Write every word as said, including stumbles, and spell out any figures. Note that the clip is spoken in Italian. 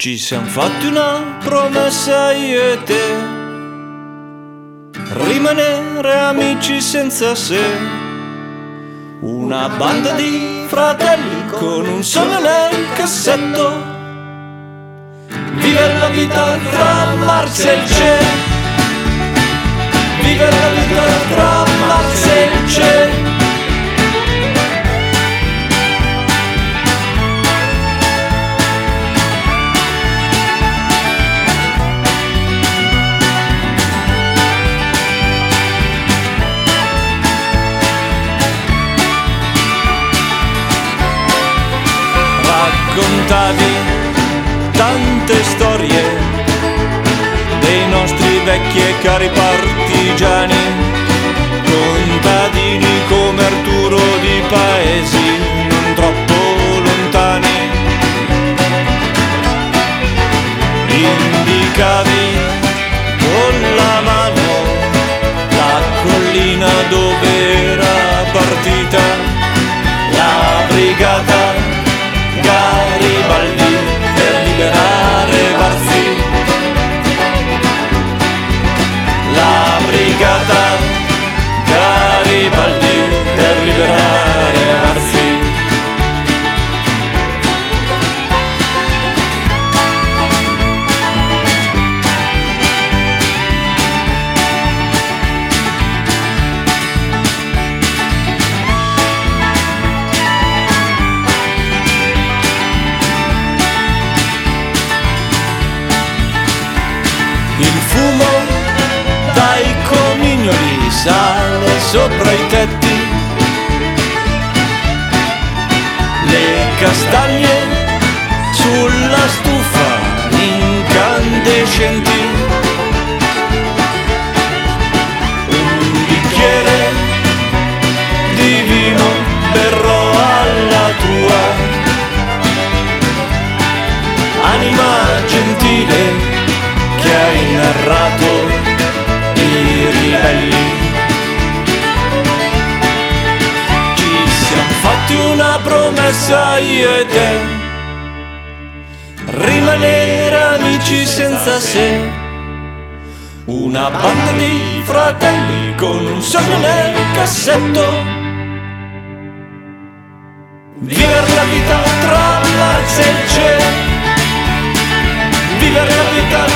Ci siamo fatti una promessa io e te, rimanere amici senza se. Una banda di fratelli con un sogno nel cassetto, vivere la vita tra Mars e il cielo, vivere la vita tra Mars e il cielo. Raccontavi tante storie dei nostri vecchi e cari partigiani, contadini come Arturo di paesi non troppo lontani. Indicavi con la mano la collina dove era partita la brigata Garibaldi per liberare Varzi. La brigata Garibaldi per liberare Varzi. Il fumo dai comignoli sale sopra i tetti, le castagne sulla stufa incandescenti, un bicchiere di vino berrò alla tua anima gentile che hai narrato i ribelli. Ci siamo fatti una promessa io e te, rimanere amici senza se. Una banda di fratelli con un sogno nel cassetto, vivere la vita tra Mars e il cielo, vivere la vita